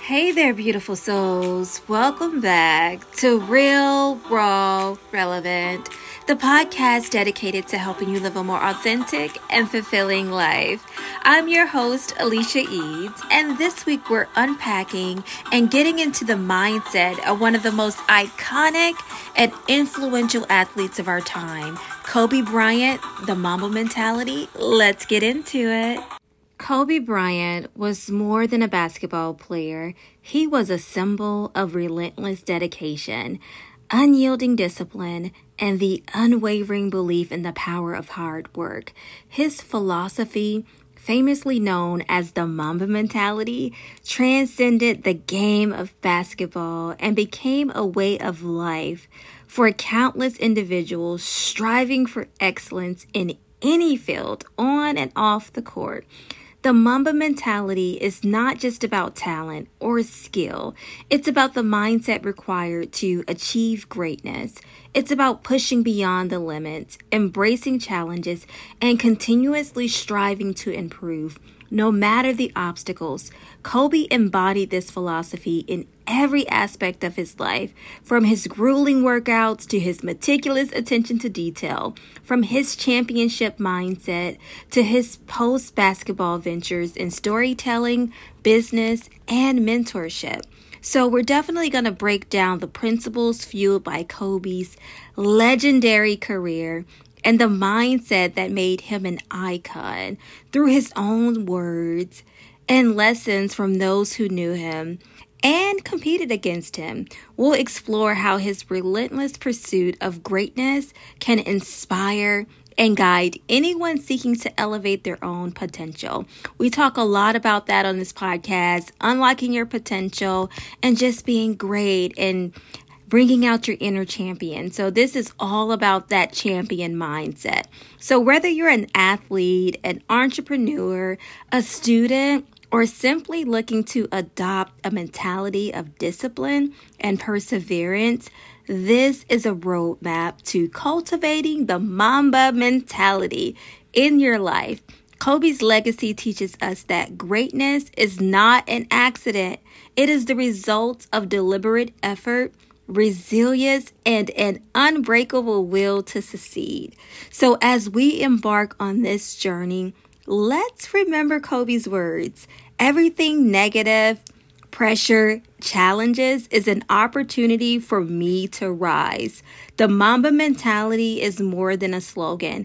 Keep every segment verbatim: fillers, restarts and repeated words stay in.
Hey there, beautiful souls. Welcome back to Real, Raw, Relevant, the podcast dedicated to helping you live a more authentic and fulfilling life. I'm your host, Alicia Eads, and this week we're unpacking and getting into the mindset of one of the most iconic and influential athletes of our time, Kobe Bryant, the Mamba mentality. Let's get into it. Kobe Bryant was more than a basketball player. He was a symbol of relentless dedication, unyielding discipline, and the unwavering belief in the power of hard work. His philosophy, famously known as the Mamba mentality, transcended the game of basketball and became a way of life for countless individuals striving for excellence in any field, on and off the court. The Mamba mentality is not just about talent or skill. It's about the mindset required to achieve greatness. It's about pushing beyond the limits, embracing challenges, and continuously striving to improve. No matter the obstacles, Kobe embodied this philosophy in every aspect of his life, from his grueling workouts to his meticulous attention to detail, from his championship mindset to his post-basketball ventures in storytelling, business, and mentorship. So we're definitely going to break down the principles fueled by Kobe's legendary career and the mindset that made him an icon through his own words and lessons from those who knew him and competed against him. We'll explore how his relentless pursuit of greatness can inspire and guide anyone seeking to elevate their own potential. We talk a lot about that on this podcast, unlocking your potential and just being great and bringing out your inner champion. So this is all about that champion mindset. So whether you're an athlete, an entrepreneur, a student, or simply looking to adopt a mentality of discipline and perseverance, this is a roadmap to cultivating the Mamba mentality in your life. Kobe's legacy teaches us that greatness is not an accident. It is the result of deliberate effort, resilience, and an unbreakable will to succeed. So as we embark on this journey, let's remember Kobe's words. Everything negative, pressure, challenges is an opportunity for me to rise. The Mamba mentality is more than a slogan.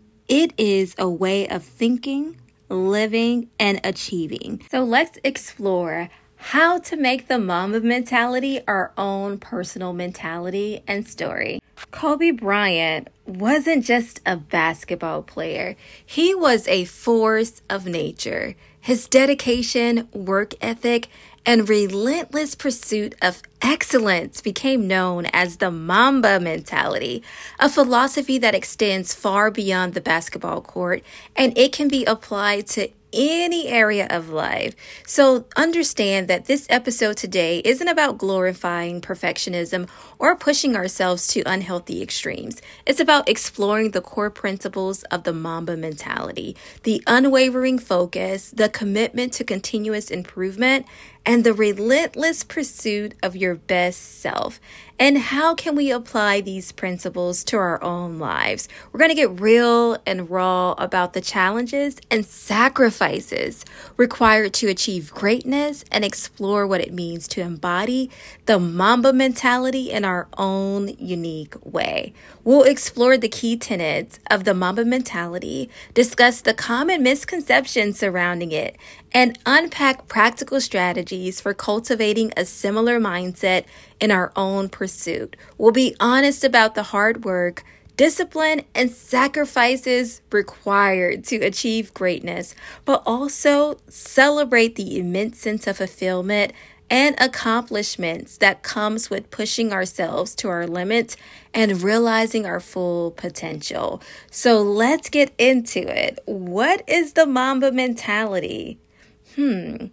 It is a way of thinking, living, and achieving. So let's explore how to make the Mamba mentality our own personal mentality and story. Kobe Bryant wasn't just a basketball player. He was a force of nature. His dedication, work ethic, and relentless pursuit of excellence became known as the Mamba mentality, a philosophy that extends far beyond the basketball court, and it can be applied to any area of life. So understand that this episode today isn't about glorifying perfectionism or pushing ourselves to unhealthy extremes. It's about exploring the core principles of the Mamba mentality, the unwavering focus, the commitment to continuous improvement, and the relentless pursuit of your best self. And how can we apply these principles to our own lives? We're going to get real and raw about the challenges and sacrifices required to achieve greatness and explore what it means to embody the Mamba mentality in our own unique way. We'll explore the key tenets of the Mamba mentality, discuss the common misconceptions surrounding it, and unpack practical strategies for cultivating a similar mindset in our own pursuit. We'll be honest about the hard work, discipline, and sacrifices required to achieve greatness, but also celebrate the immense sense of fulfillment and accomplishments that comes with pushing ourselves to our limits and realizing our full potential. So let's get into it. What is the Mamba mentality? Hmm.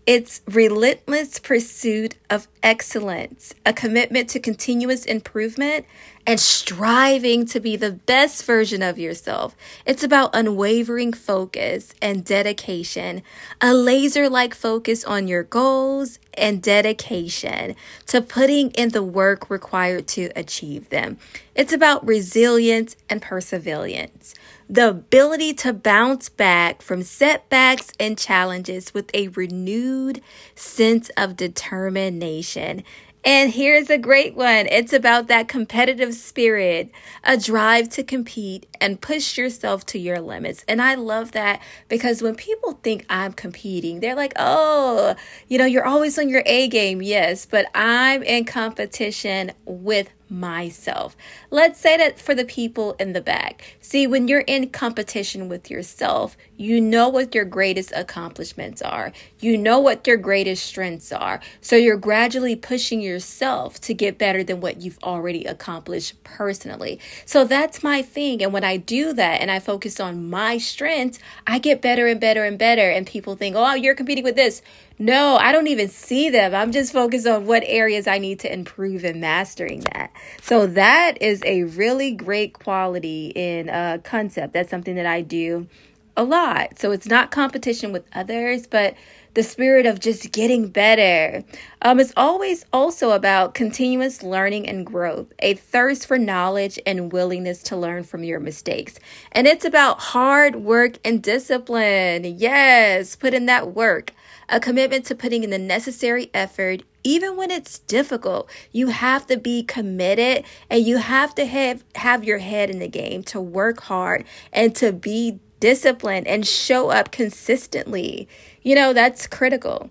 It's relentless pursuit of excellence, a commitment to continuous improvement, and striving to be the best version of yourself. It's about unwavering focus and dedication, a laser-like focus on your goals and dedication to putting in the work required to achieve them. It's about resilience and perseverance, the ability to bounce back from setbacks and challenges with a renewed sense of determination. And here's a great one. It's about that competitive spirit, a drive to compete and push yourself to your limits. And I love that because when people think I'm competing, they're like, oh, you know, you're always on your A game. Yes, but I'm in competition with myself. Let's say that for the people in the back. See, when you're in competition with yourself, you know what your greatest accomplishments are. You know what your greatest strengths are. So you're gradually pushing yourself to get better than what you've already accomplished personally. So that's my thing. And when I do that and I focus on my strengths, I get better and better and better. And people think, oh, you're competing with this. No, I don't even see them. I'm just focused on what areas I need to improve in mastering that. So that is a really great quality in a concept. That's something that I do a lot. So it's not competition with others, but the spirit of just getting better. Um, it's always also about continuous learning and growth, a thirst for knowledge and willingness to learn from your mistakes. And it's about hard work and discipline. Yes, put in that work. A commitment to putting in the necessary effort, even when it's difficult. You have to be committed and you have to have, have your head in the game to work hard and to be disciplined and show up consistently. You know, that's critical.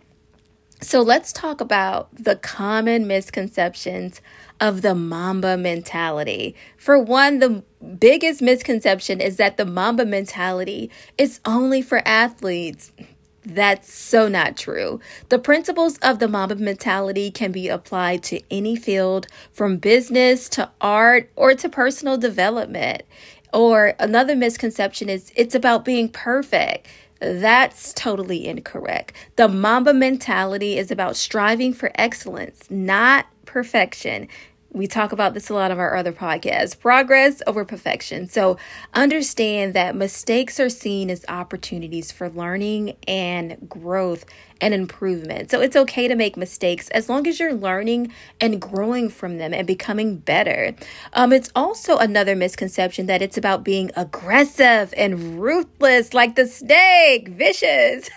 So let's talk about the common misconceptions of the Mamba mentality. For one, the biggest misconception is that the Mamba mentality is only for athletes. That's so not true. The principles of the Mamba mentality can be applied to any field, from business to art or to personal development. Or another misconception is it's about being perfect. That's totally incorrect. The Mamba mentality is about striving for excellence, not perfection. We talk about this a lot of our other podcasts, progress over perfection. So understand that mistakes are seen as opportunities for learning and growth and improvement. So it's okay to make mistakes as long as you're learning and growing from them and becoming better. Um, it's also another misconception that it's about being aggressive and ruthless like the snake, vicious.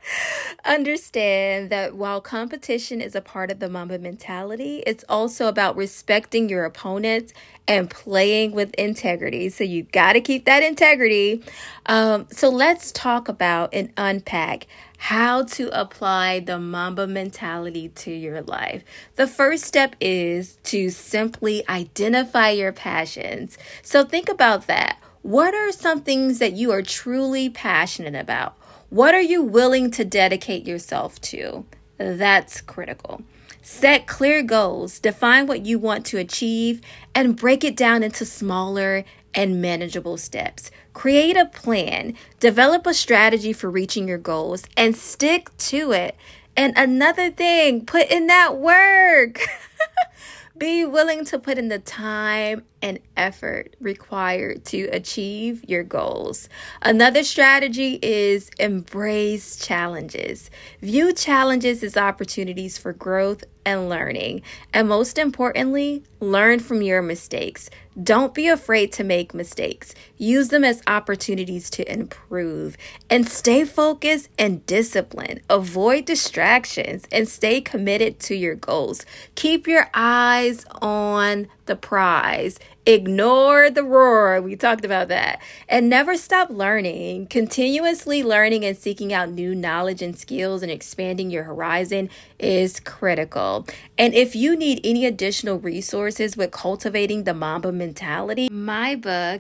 Understand that while competition is a part of the Mamba mentality, it's also about respecting your opponents and playing with integrity. So you got to keep that integrity. Um, so let's talk about and unpack how to apply the Mamba mentality to your life. The first step is to simply identify your passions. So think about that. What are some things that you are truly passionate about? What are you willing to dedicate yourself to? That's critical. Set clear goals, define what you want to achieve, and break it down into smaller and manageable steps. Create a plan, develop a strategy for reaching your goals, and stick to it. And another thing, put in that work. Be willing to put in the time and effort required to achieve your goals. Another strategy is embrace challenges. View challenges as opportunities for growth and learning. And most importantly, learn from your mistakes. Don't be afraid to make mistakes. Use them as opportunities to improve. And stay focused and disciplined. Avoid distractions and stay committed to your goals. Keep your eyes on the prize. Ignore the roar. We talked about that. And never stop learning. Continuously learning and seeking out new knowledge and skills and expanding your horizon is critical. And if you need any additional resources with cultivating the Mamba mentality, my book,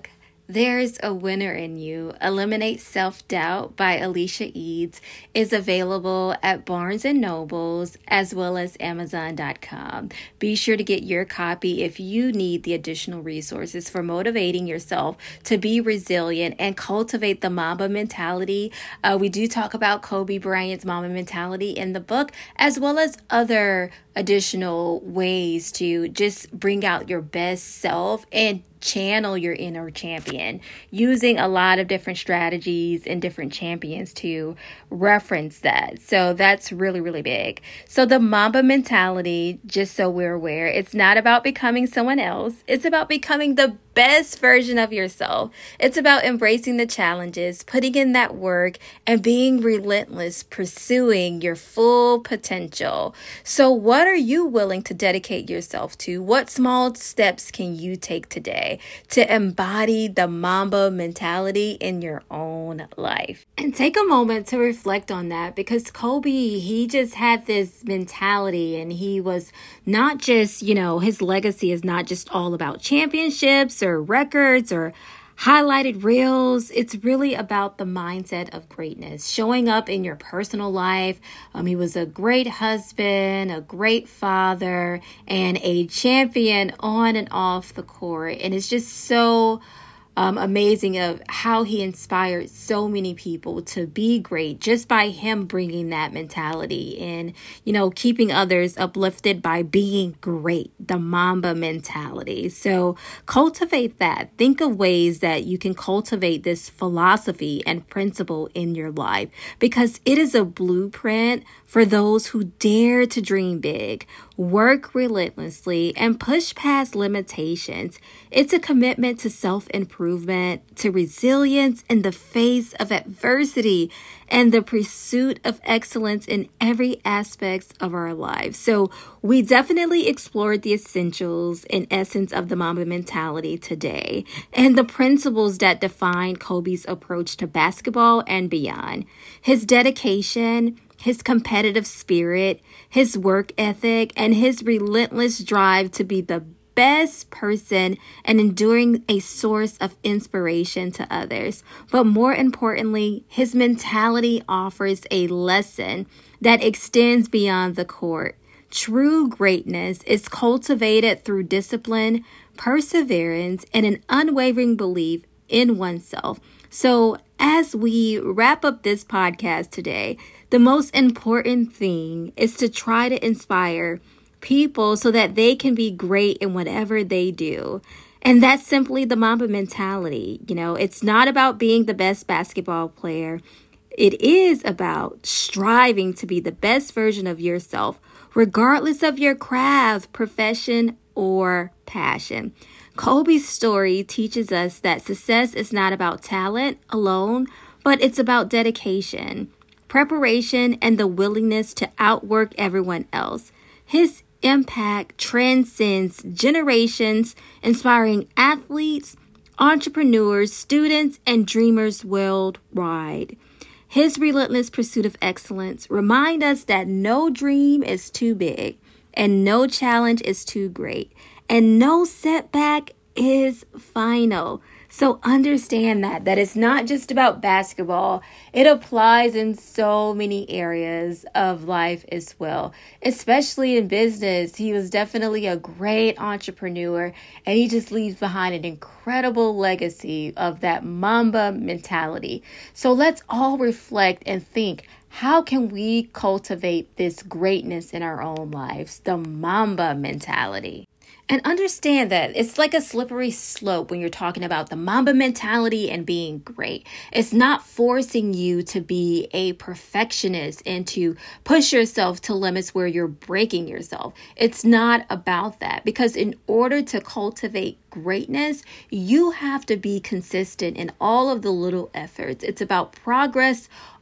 There's a Winner in You. Eliminate Self-Doubt by Alicia Eads is available at Barnes and Nobles as well as Amazon dot com. Be sure to get your copy if you need the additional resources for motivating yourself to be resilient and cultivate the Mamba mentality. Uh, we do talk about Kobe Bryant's Mamba mentality in the book, as well as other additional ways to just bring out your best self and channel your inner champion, using a lot of different strategies and different champions to reference that. So that's really, really big. So the Mamba mentality, just so we're aware, it's not about becoming someone else. It's about becoming the best version of yourself. It's about embracing the challenges, putting in that work, and being relentless, pursuing your full potential. So what are you willing to dedicate yourself to? What small steps can you take today to embody the Mamba mentality in your own life? And take a moment to reflect on that, because Kobe, he just had this mentality, and he was not just, you know, his legacy is not just all about championships or records or highlighted reels. It's really about the mindset of greatness, showing up in your personal life. Um, he was a great husband, a great father, and a champion on and off the court. And it's just so Um, amazing of how he inspired so many people to be great just by him bringing that mentality and, you know, keeping others uplifted by being great, the Mamba mentality. So cultivate that. Think of ways that you can cultivate this philosophy and principle in your life, because it is a blueprint for those who dare to dream big, work relentlessly, and push past limitations. It's a commitment to self-improvement, to resilience in the face of adversity, and the pursuit of excellence in every aspect of our lives. So we definitely explored the essentials and essence of the Mamba mentality today, and the principles that define Kobe's approach to basketball and beyond. His dedication, his competitive spirit, his work ethic, and his relentless drive to be the best person and enduring a source of inspiration to others. But more importantly, his mentality offers a lesson that extends beyond the court. True greatness is cultivated through discipline, perseverance, and an unwavering belief in oneself. So as we wrap up this podcast today, the most important thing is to try to inspire people so that they can be great in whatever they do. And that's simply the Mamba mentality. You know, it's not about being the best basketball player. It is about striving to be the best version of yourself, regardless of your craft, profession, or passion. Kobe's story teaches us that success is not about talent alone, but it's about dedication, preparation, and the willingness to outwork everyone else. His impact transcends generations, inspiring athletes, entrepreneurs, students, and dreamers worldwide. His relentless pursuit of excellence reminds us that no dream is too big, and no challenge is too great, and no setback is final. So understand that, that it's not just about basketball. It applies in so many areas of life as well, especially in business. He was definitely a great entrepreneur, and he just leaves behind an incredible legacy of that Mamba mentality. So let's all reflect and think, how can we cultivate this greatness in our own lives, the Mamba mentality? And understand that it's like a slippery slope when you're talking about the Mamba mentality and being great. It's not forcing you to be a perfectionist and to push yourself to limits where you're breaking yourself. It's not about that, because in order to cultivate greatness, you have to be consistent in all of the little efforts. It's about progress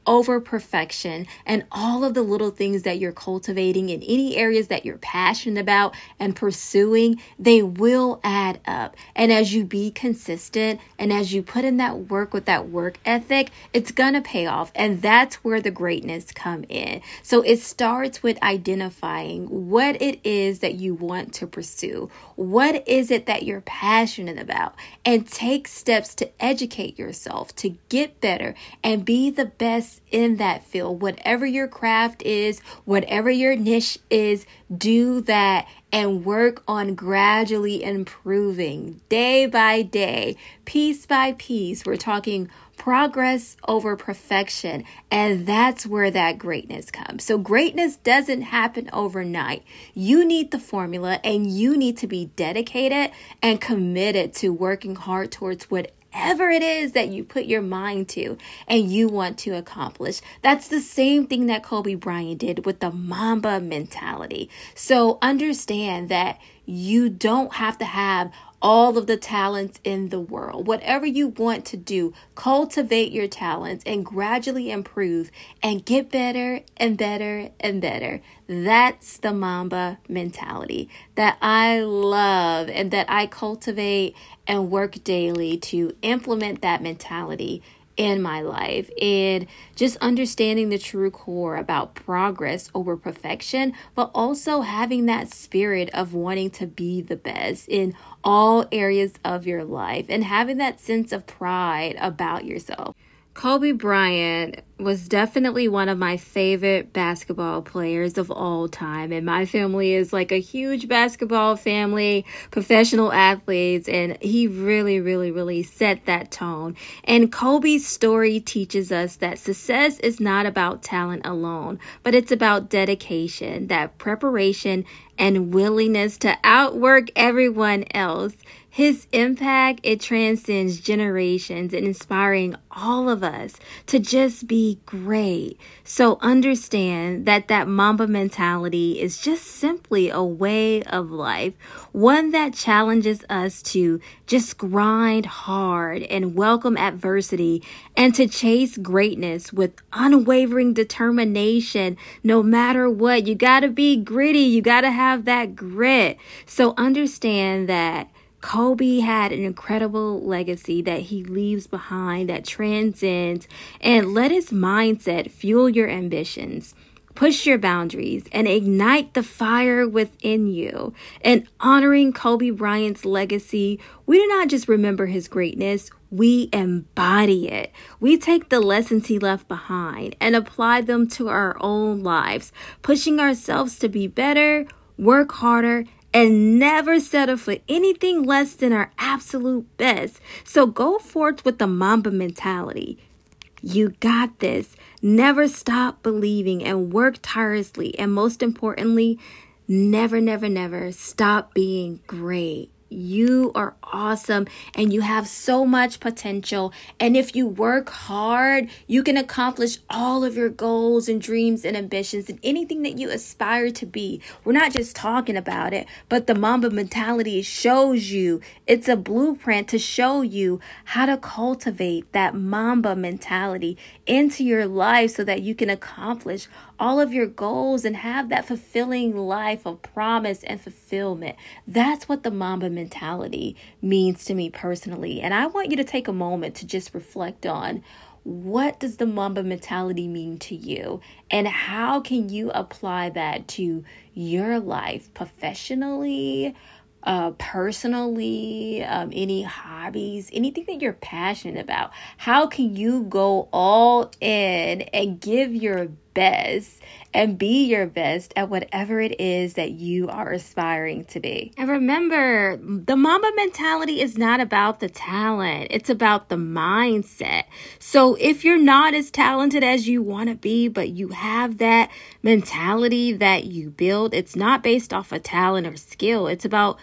over perfection, and all of the little things that you're cultivating in any areas that you're passionate about and pursuing, they will add up. And as you be consistent and as you put in that work with that work ethic, it's gonna pay off. And that's where the greatness come in. So it starts with identifying what it is that you want to pursue. What is it that you're passionate about? And take steps to educate yourself, to get better and be the best in that field. Whatever your craft is, whatever your niche is, do that and work on gradually improving day by day, piece by piece. We're talking progress over perfection, and that's where that greatness comes. So greatness doesn't happen overnight. You need the formula, and you need to be dedicated and committed to working hard towards whatever Whatever it is that you put your mind to and you want to accomplish. That's the same thing that Kobe Bryant did with the Mamba mentality. So understand that you don't have to have all of the talents in the world. Whatever you want to do, cultivate your talents and gradually improve and get better and better and better. That's the Mamba mentality that I love and that I cultivate and work daily to implement that mentality in my life. And just understanding the true core about progress over perfection, but also having that spirit of wanting to be the best in all areas of your life and having that sense of pride about yourself. Kobe Bryant was definitely one of my favorite basketball players of all time. And my family is like a huge basketball family, professional athletes, and he really, really, really set that tone. And Kobe's story teaches us that success is not about talent alone, but it's about dedication, that preparation, and willingness to outwork everyone else. His impact, it transcends generations and inspiring all of us to just be great. So understand that that Mamba mentality is just simply a way of life, one that challenges us to just grind hard and welcome adversity and to chase greatness with unwavering determination no matter what. You got to be gritty. You got to have that grit. So understand that Kobe had an incredible legacy that he leaves behind that transcends, and let his mindset fuel your ambitions, push your boundaries, and ignite the fire within you. And honoring Kobe Bryant's legacy, we do not just remember his greatness, we embody it. We take the lessons he left behind and apply them to our own lives, pushing ourselves to be better, work harder, and never settle for anything less than our absolute best. So go forth with the Mamba mentality. You got this. Never stop believing and work tirelessly. And most importantly, never, never, never stop being great. You are awesome and you have so much potential. And if you work hard, you can accomplish all of your goals and dreams and ambitions and anything that you aspire to be. We're not just talking about it, but the Mamba mentality shows you. It's a blueprint to show you how to cultivate that Mamba mentality into your life so that you can accomplish all of your goals and have that fulfilling life of promise and fulfillment. That's what the Mamba mentality means to me personally. And I want you to take a moment to just reflect on, what does the Mamba mentality mean to you? And how can you apply that to your life professionally, Uh, personally, um, any hobbies, anything that you're passionate about? How can you go all in and give your best and be your best at whatever it is that you are aspiring to be? And remember, the Mamba mentality is not about the talent. It's about the mindset. So if you're not as talented as you want to be, but you have that mentality that you build, it's not based off of talent or skill. It's about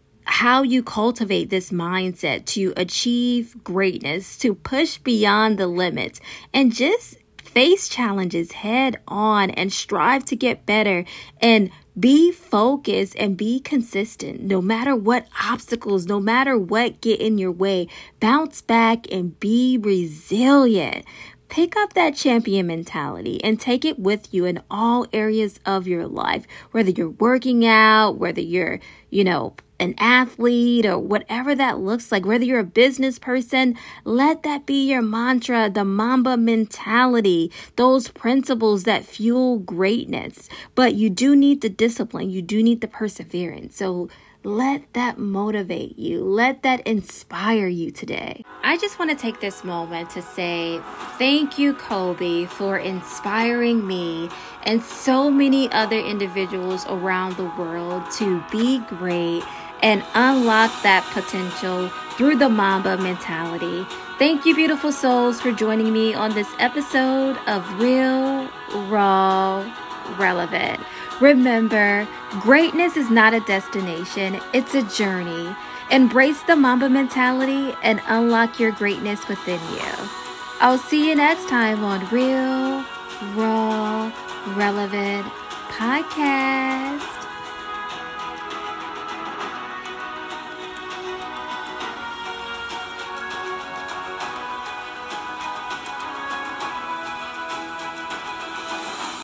how you cultivate this mindset to achieve greatness, to push beyond the limits, and just face challenges head on and strive to get better and be focused and be consistent no matter what obstacles, no matter what get in your way. Bounce back and be resilient. Pick up that champion mentality and take it with you in all areas of your life, whether you're working out, whether you're, you know, an athlete or whatever that looks like, whether you're a business person. Let that be your mantra, the Mamba mentality, those principles that fuel greatness. But you do need the discipline. You do need the perseverance. So let that motivate you. Let that inspire you today. I just want to take this moment to say thank you, Kobe, for inspiring me and so many other individuals around the world to be great and unlock that potential through the Mamba mentality. Thank you, beautiful souls, for joining me on this episode of Real, Raw, Relevant. Remember, greatness is not a destination, it's a journey. Embrace the Mamba mentality and unlock your greatness within you. I'll see you next time on Real, Raw, Relevant Podcast.